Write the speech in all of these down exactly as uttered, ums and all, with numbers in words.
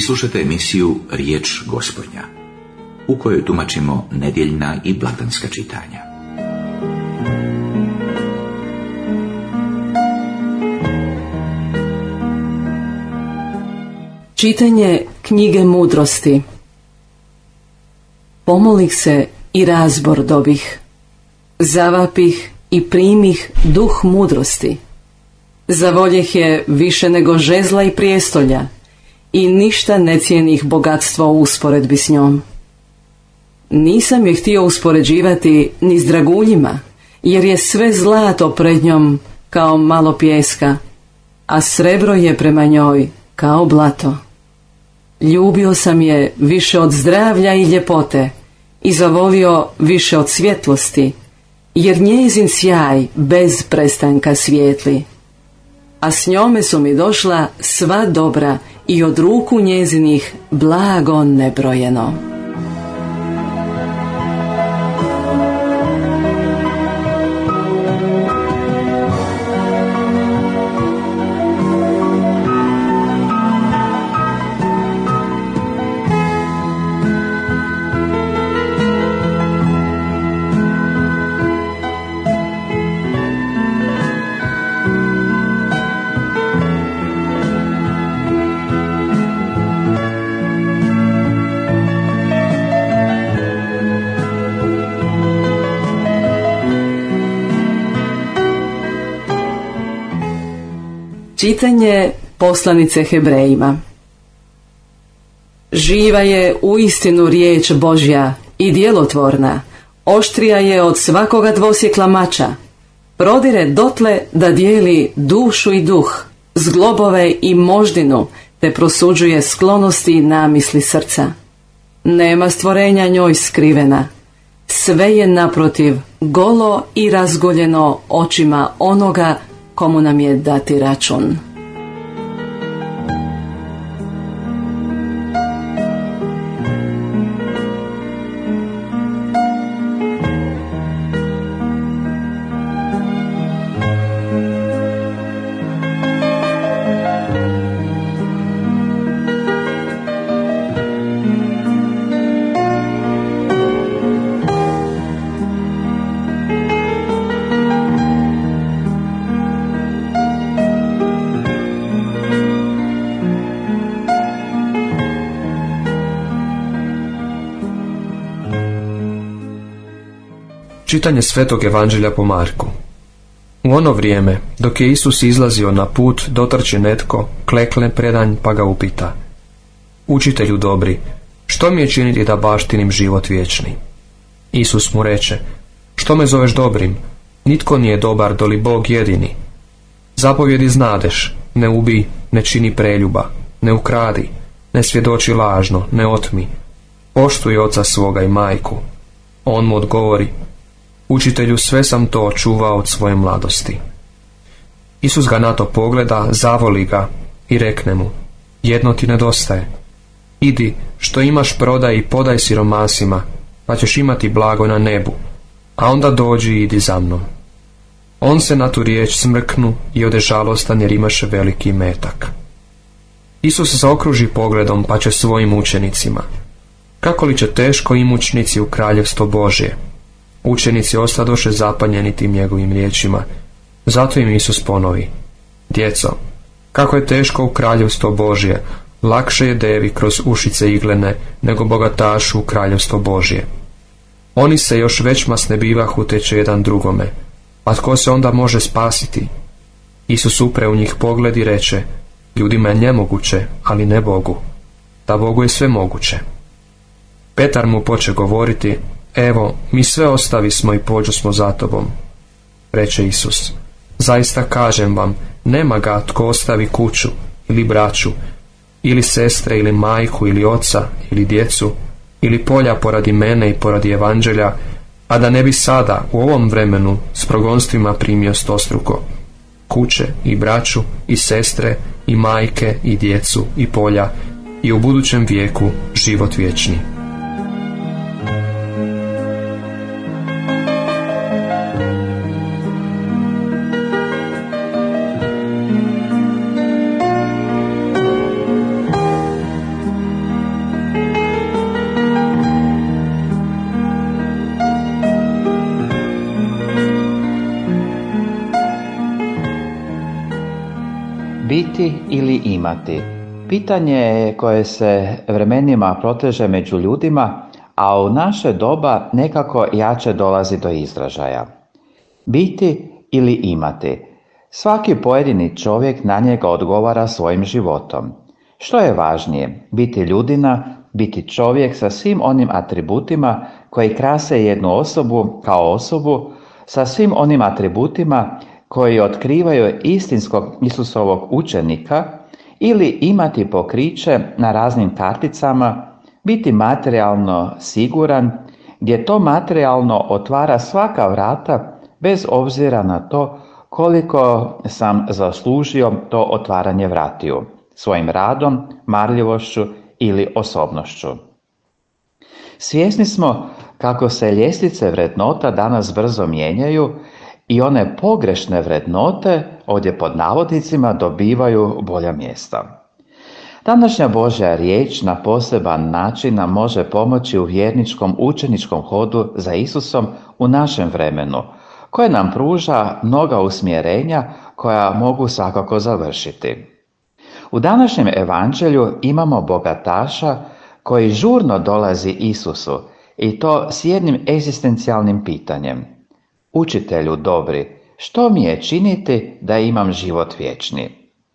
Vi slušate emisiju Riječ Gospodnja, u kojoj tumačimo nedjeljna i blagdanska čitanja. Čitanje knjige mudrosti. Pomolih se i razbor dobih, zavapih i primih duh mudrosti. Zavoljeh je više nego žezla i prijestolja, i ništa ne cijenih bogatstva u usporedbi s njom. Nisam je htio uspoređivati ni s draguljima, jer je sve zlato pred njom kao malo pijeska, a srebro je prema njoj kao blato. Ljubio sam je više od zdravlja i ljepote i zavolio više od svjetlosti, jer njezin sjaj bez prestanka svijetli. A s njome su mi došla sva dobra i od ruku njezinih blago nebrojeno. Čitanje poslanice Hebrejima. Živa je uistinu riječ Božja i djelotvorna, oštrija je od svakoga dvosjekla mača, prodire dotle da dijeli dušu i duh, zglobove i moždinu, te prosuđuje sklonosti i namisli srca. Nema stvorenja njoj skrivena, sve je naprotiv golo i razgoljeno očima onoga komu nam je dati račun. Čitanje Svetog Evanđelja po Marku. U ono vrijeme, dok je Isus izlazio na put, dotrče netko, klekne predanj pa ga upita: Učitelju dobri, što mi je činiti da baštinim život vječni? Isus mu reče: Što me zoveš dobrim? Nitko nije dobar doli Bog jedini. Zapovjedi znadeš: ne ubij, ne čini preljuba, ne ukradi, ne svjedoči lažno, ne otmi, poštuj oca svoga i majku. On mu odgovori: Učitelju, sve sam to čuvao od svoje mladosti. Isus ga na to pogleda, zavoli ga i rekne mu: Jedno ti nedostaje. Idi, što imaš prodaj i podaj siromasima, pa ćeš imati blago na nebu, a onda dođi i idi za mnom. On se na tu riječ smrknu i ode žalostan jer imaše veliki metak. Isus zaokruži pogledom pa će svojim učenicima: Kako li će teško imućnici u kraljevstvo Božje? Učenici ostadoše zapanjeni tim njegovim riječima. Zato im Isus ponovi: Djeco, kako je teško u kraljevstvo Božje, lakše je devi kroz ušice iglene nego bogatašu u kraljevstvo Božje. Oni se još već masne bivahu teče jedan drugome, a tko se onda može spasiti? Isus upre u njih pogled i reče: Ljudima je nemoguće, ali ne Bogu. Da Bogu je sve moguće. Petar mu poče govoriti: Evo, mi sve ostavi smo i pođu smo za tobom. Reče Isus: Zaista kažem vam, nema ga tko ostavi kuću, ili braću, ili sestre, ili majku, ili oca, ili djecu, ili polja poradi mene i poradi evanđelja, a da ne bi sada, u ovom vremenu, s progonstvima primio stostruko: kuće, i braću, i sestre, i majke, i djecu, i polja, i u budućem vijeku život vječni. Biti ili imati? Pitanje je koje se vremenima proteže među ljudima, a u naše doba nekako jače dolazi do izražaja. Biti ili imati? Svaki pojedini čovjek na njega odgovara svojim životom. Što je važnije? Biti ljudina, biti čovjek sa svim onim atributima koji krase jednu osobu kao osobu, sa svim onim atributima koji otkrivaju istinskog Isusovog učenika, ili imati pokriće na raznim karticama, biti materijalno siguran, gdje to materijalno otvara svaka vrata bez obzira na to koliko sam zaslužio to otvaranje vratiju, svojim radom, marljivošću ili osobnošću. Svjesni smo kako se ljestvice vrednota danas brzo mijenjaju i one pogrešne vrednote, ovdje pod navodnicima, dobivaju bolja mjesta. Današnja Božja riječ na poseban način nam može pomoći u vjerničkom učeničkom hodu za Isusom u našem vremenu, koje nam pruža mnoga usmjerenja koja mogu svakako završiti. U današnjem evanđelju imamo bogataša koji žurno dolazi Isusu, i to s jednim egzistencijalnim pitanjem. Učitelju dobri, što mi je činiti da imam život vječni?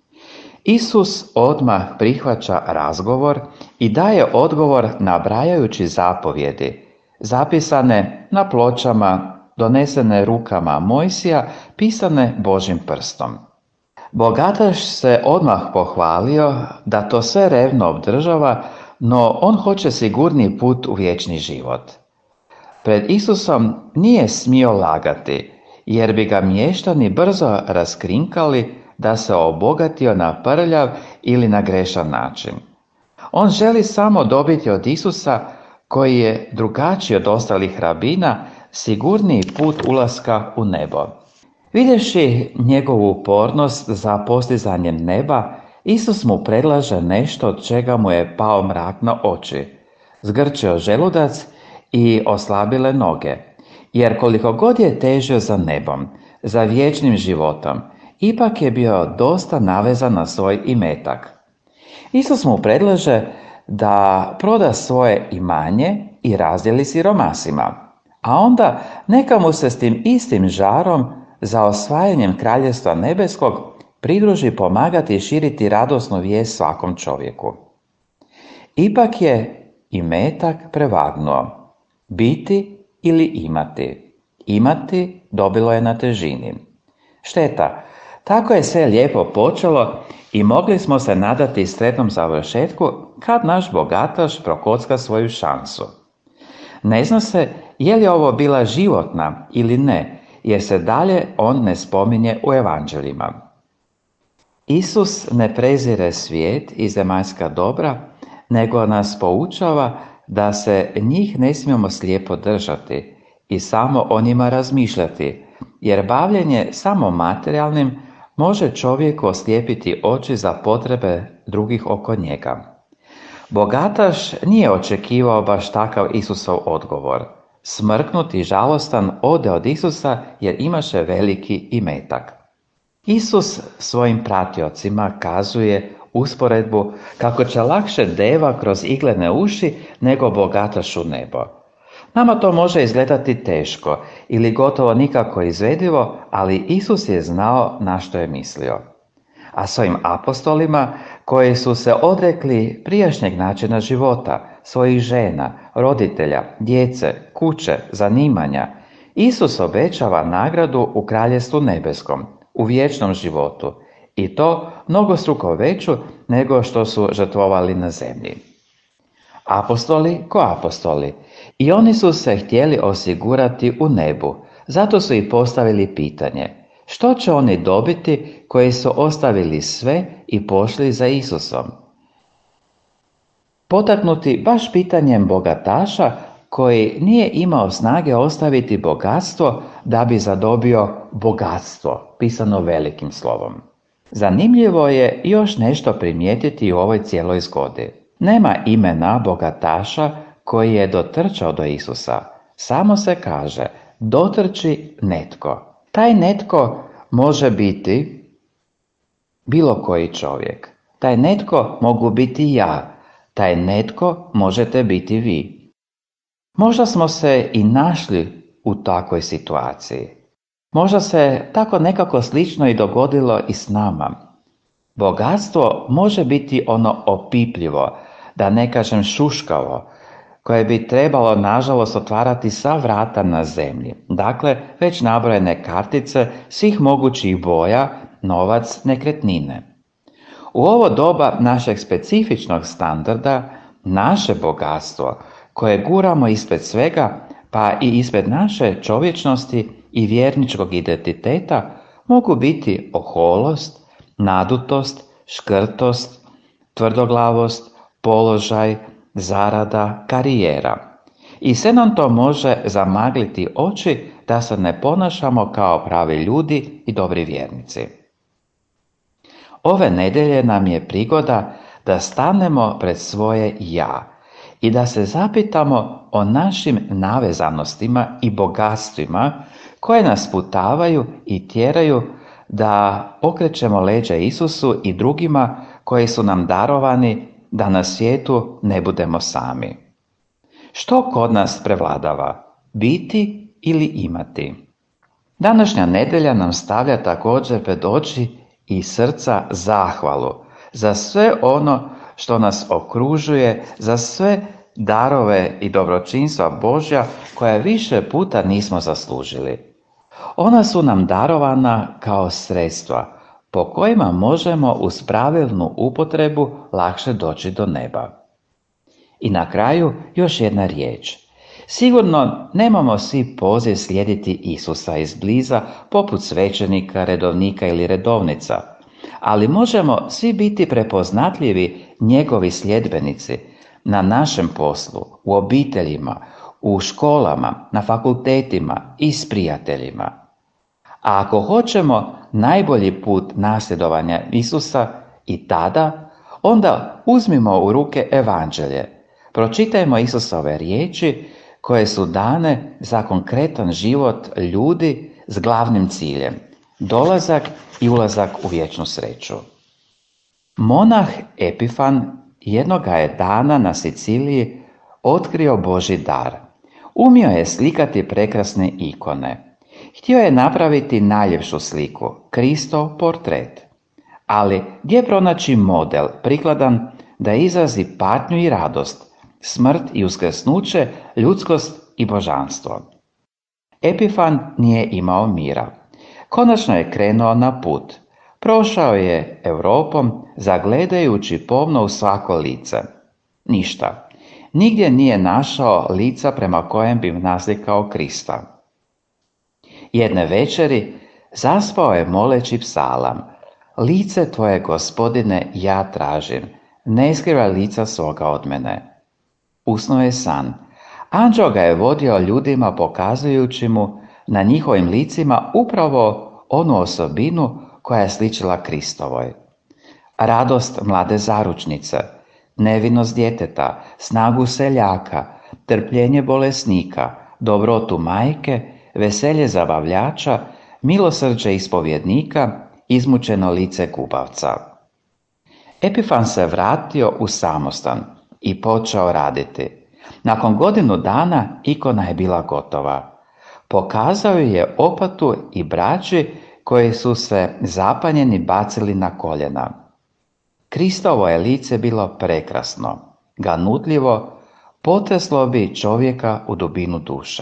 Isus odmah prihvaća razgovor i daje odgovor nabrajajući zapovjedi, zapisane na pločama, donesene rukama Mojsija, pisane Božjim prstom. Bogataš se odmah pohvalio da to sve revno obdržava, no on hoće sigurniji put u vječni život. Pred Isusom nije smio lagati, jer bi ga mještani brzo raskrinkali da se obogatio na prljav ili na grešan način. On želi samo dobiti od Isusa, koji je drugačiji od ostalih rabina, sigurniji put ulaska u nebo. Vidjevši njegovu upornost za postizanjem neba, Isus mu predlaže nešto od čega mu je pao mrak na oči, zgrčio želudac i oslabile noge, jer koliko god je težio za nebom, za vječnim životom, ipak je bio dosta navezan na svoj imetak. Isus mu predlaže da proda svoje imanje i razdijeli siromasima, a onda neka mu se s tim istim žarom za osvajanjem kraljevstva nebeskog pridruži pomagati i širiti radosnu vijest svakom čovjeku. Ipak je imetak prevagnuo. Biti ili imati? Imati dobilo je na težini. Šteta, tako je sve lijepo počelo i mogli smo se nadati sretnom završetku kad naš bogataš prokocka svoju šansu. Ne zna se je li ovo bila životna ili ne, jer se dalje on ne spominje u evanđeljima. Isus ne prezire svijet i zemaljska dobra, nego nas poučava da se njih ne smijemo slijepo držati i samo o njima razmišljati, jer bavljenje samo materijalnim može čovjeku oslijepiti oči za potrebe drugih oko njega. Bogataš nije očekivao baš takav Isusov odgovor. Smrknut i žalostan ode od Isusa jer imaše veliki imetak. Isus svojim pratiocima kazuje usporedbu kako će lakše deva kroz iglene uši nego bogataš u nebo. Nama to može izgledati teško ili gotovo nikako izvedivo, ali Isus je znao na što je mislio. A svojim apostolima, koji su se odrekli prijašnjeg načina života, svojih žena, roditelja, djece, kuće, zanimanja, Isus obećava nagradu u kraljevstvu nebeskom, u vječnom životu, i to mnogostruko veću nego što su žrtvovali na zemlji. Apostoli ko apostoli, i oni su se htjeli osigurati u nebu, zato su i postavili pitanje: što će oni dobiti koji su ostavili sve i pošli za Isusom? Potaknuti baš pitanjem bogataša, koji nije imao snage ostaviti bogatstvo da bi zadobio bogatstvo, pisano velikim slovom. Zanimljivo je još nešto primijetiti u ovoj cijeloj zgodi. Nema imena bogataša koji je dotrčao do Isusa. Samo se kaže: dotrči netko. Taj netko može biti bilo koji čovjek. Taj netko mogu biti ja, taj netko možete biti vi. Možda smo se i našli u takvoj situaciji. Možda se tako nekako slično i dogodilo i s nama. Bogatstvo može biti ono opipljivo, da ne kažem šuškavo, koje bi trebalo nažalost otvarati sva vrata na zemlji. Dakle, već nabrojene kartice svih mogućih boja, novac, nekretnine. U ovo doba našeg specifičnog standarda, naše bogatstvo, koje guramo ispred svega, pa i ispred naše čovječnosti i vjerničkog identiteta, mogu biti oholost, nadutost, škrtost, tvrdoglavost, položaj, zarada, karijera. I sve nam to može zamagliti oči da se ne ponašamo kao pravi ljudi i dobri vjernici. Ove nedjelje nam je prigoda da stanemo pred svoje ja i da se zapitamo o našim navezanostima i bogatstvima koje nas putavaju i tjeraju da okrećemo leđa Isusu i drugima koji su nam darovani da na svijetu ne budemo sami. Što kod nas prevladava? Biti ili imati? Današnja nedjelja nam stavlja također pred oči i srca zahvalu za sve ono što nas okružuje, za sve darove i dobročinstva Božja koja više puta nismo zaslužili. Ona su nam darovana kao sredstva po kojima možemo uz pravilnu upotrebu lakše doći do neba. I na kraju još jedna riječ. Sigurno nemamo svi poziv slijediti Isusa izbliza poput svećenika, redovnika ili redovnica, ali možemo svi biti prepoznatljivi njegovi sljedbenici na našem poslu, u obiteljima, u školama, na fakultetima i s prijateljima. A ako hoćemo najbolji put nasljedovanja Isusa i tada, onda uzmimo u ruke evanđelje, pročitajmo Isusove riječi koje su dane za konkretan život ljudi s glavnim ciljem, dolazak i ulazak u vječnu sreću. Monah Epifan jednoga je dana na Siciliji otkrio Božji dar. Umio je slikati prekrasne ikone. Htio je napraviti najljepšu sliku, Kristov portret. Ali gdje pronaći model prikladan da izrazi patnju i radost, smrt i uskrsnuće, ljudskost i božanstvo? Epifan nije imao mira. Konačno je krenuo na put. Prošao je Europom, zagledajući pomno u svako lice. Ništa. Nigdje nije našao lica prema kojem bi naslikao Krista. Jedne večeri zaspao je moleći psalam. Lice tvoje, Gospodine, ja tražim. Ne skrivaj lica svoga od mene. Usnuo je san. Anđeo ga je vodio ljudima pokazujući mu na njihovim licima upravo onu osobinu koja je sličila Kristovoj. Radost mlade zaručnice, nevinost djeteta, snagu seljaka, trpljenje bolesnika, dobrotu majke, veselje zabavljača, milosrđe ispovjednika, izmučeno lice gubavca. Epifan se vratio u samostan i počeo raditi. Nakon godinu dana ikona je bila gotova. Pokazao je opatu i braći koji su se zapanjeni bacili na koljena. Kristovo je lice bilo prekrasno, ganutljivo, potreslo bi čovjeka u dubinu duše.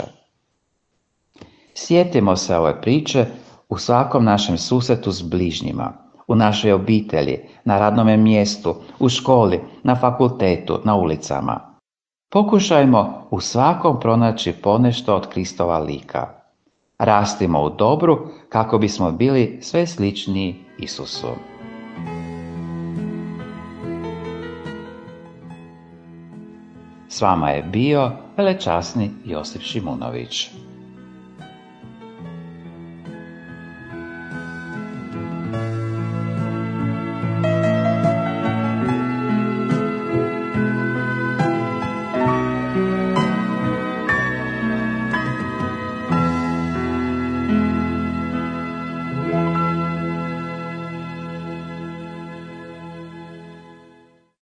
Sjetimo se ove priče u svakom našem susretu s bližnjima, u našoj obitelji, na radnome mjestu, u školi, na fakultetu, na ulicama. Pokušajmo u svakom pronaći ponešto od Kristova lika. Rastimo u dobru kako bismo bili sve sličniji Isusu. S vama je bio velečasni Josip Šimunović.